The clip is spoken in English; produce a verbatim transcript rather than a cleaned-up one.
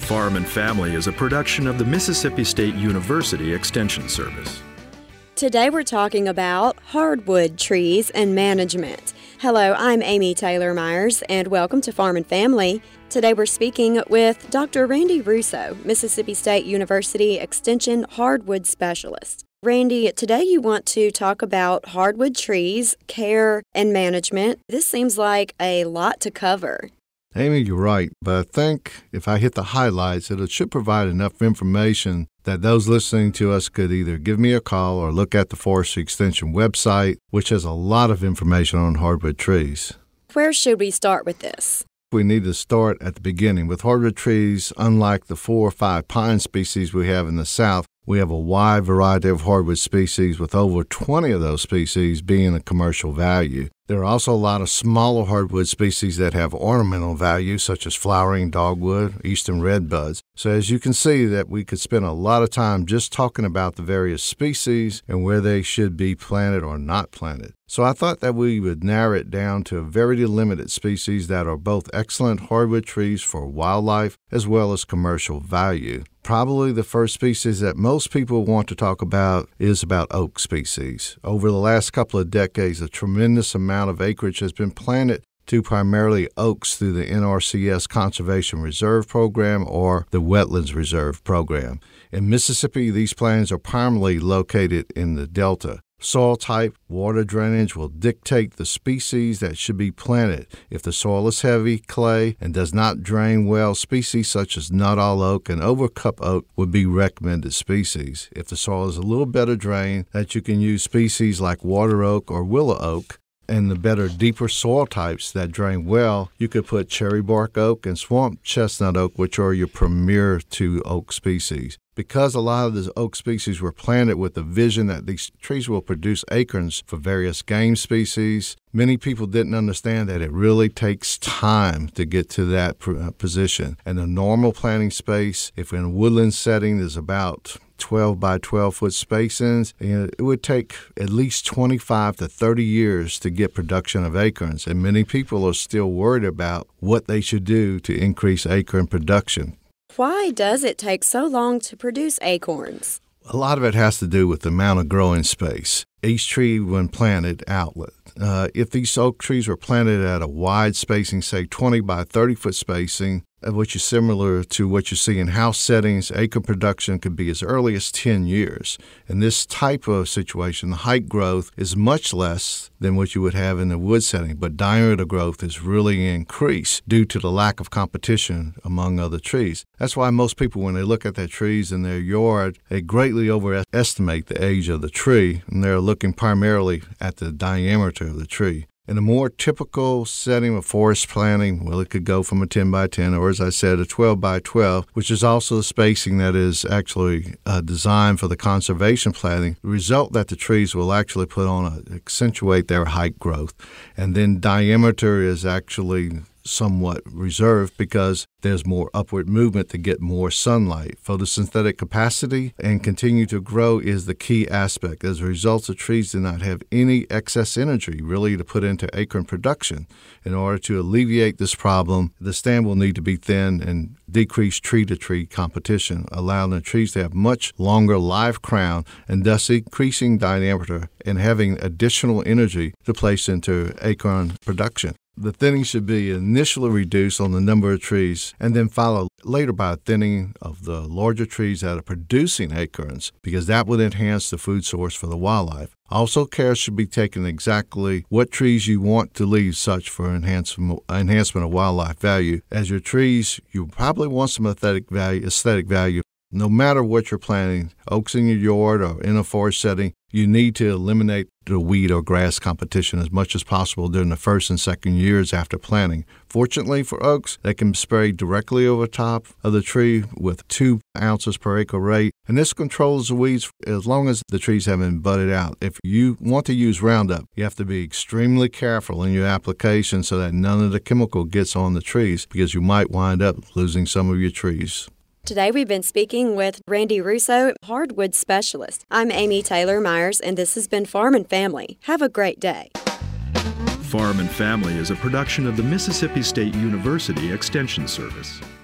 Farm and Family is a production of the Mississippi State University Extension Service. Today we're talking about hardwood trees and management. Hello, I'm Amy Taylor Myers, and welcome to Farm and Family. Today we're speaking with Doctor Randy Russo, Mississippi State University Extension hardwood specialist. Randy, today you want to talk about hardwood trees, care, and management. This seems like a lot to cover. Amy, you're right, but I think if I hit the highlights, it should provide enough information that those listening to us could either give me a call or look at the Forestry Extension website, which has a lot of information on hardwood trees. Where should we start with this? We need to start at the beginning. With hardwood trees, unlike the four or five pine species we have in the South, we have a wide variety of hardwood species, with over twenty of those species being of commercial value. There are also a lot of smaller hardwood species that have ornamental value, such as flowering dogwood, eastern redbuds. So as you can see, that we could spend a lot of time just talking about the various species and where they should be planted or not planted. So I thought that we would narrow it down to a very limited species that are both excellent hardwood trees for wildlife as well as commercial value. Probably the first species that most people want to talk about is about oak species. Over the last couple of decades, a tremendous amount of acreage has been planted to primarily oaks through the N R C S Conservation Reserve Program or the Wetlands Reserve Program. In Mississippi, these plants are primarily located in the Delta. Soil type, water drainage will dictate the species that should be planted. If the soil is heavy, clay, and does not drain well, species such as Nuttall oak and overcup oak would be recommended species. If the soil is a little better drained, that you can use species like water oak or willow oak. And the better, deeper soil types that drain well, you could put cherry bark oak and swamp chestnut oak, which are your premier two oak species. Because a lot of the oak species were planted with the vision that these trees will produce acorns for various game species, many people didn't understand that it really takes time to get to that position. And the normal planting space, if in a woodland setting, is about twelve by twelve foot spacings, and it would take at least twenty-five to thirty years to get production of acorns. And many people are still worried about what they should do to increase acorn production. Why does it take so long to produce acorns? A lot of it has to do with the amount of growing space. Each tree, when planted, outlet. Uh, if these oak trees were planted at a wide spacing, say twenty by thirty foot spacing, which is similar to what you see in house settings, acorn production could be as early as ten years. In this type of situation, the height growth is much less than what you would have in the wood setting, but diameter growth is really increased due to the lack of competition among other trees. That's why most people, when they look at their trees in their yard, they greatly overestimate the age of the tree, and they're looking primarily at the diameter of the tree. In a more typical setting of forest planting, well, it could go from a ten by ten or, as I said, a twelve by twelve, which is also the spacing that is actually uh, designed for the conservation planting. The result that the trees will actually put on a, accentuate their height growth. And then diameter is actually somewhat reserved because there's more upward movement to get more sunlight. Photosynthetic capacity and continue to grow is the key aspect. As a result, the trees do not have any excess energy really to put into acorn production. In order to alleviate this problem, the stand will need to be thin and decrease tree-to-tree competition, allowing the trees to have much longer live crown and thus increasing diameter and having additional energy to place into acorn production. The thinning should be initially reduced on the number of trees and then followed later by a thinning of the larger trees that are producing acorns, because that would enhance the food source for the wildlife. Also, care should be taken exactly what trees you want to leave such for enhancement enhancement of wildlife value. As your trees, you probably want some aesthetic value, aesthetic value. No matter what you're planting, oaks in your yard or in a forest setting, you need to eliminate the weed or grass competition as much as possible during the first and second years after planting. Fortunately for oaks, they can be sprayed directly over top of the tree with two ounces per acre rate, and this controls the weeds as long as the trees haven't budded out. If you want to use Roundup, you have to be extremely careful in your application so that none of the chemical gets on the trees, because you might wind up losing some of your trees. Today we've been speaking with Randy Russo, hardwood specialist. I'm Amy Taylor Myers, and this has been Farm and Family. Have a great day. Farm and Family is a production of the Mississippi State University Extension Service.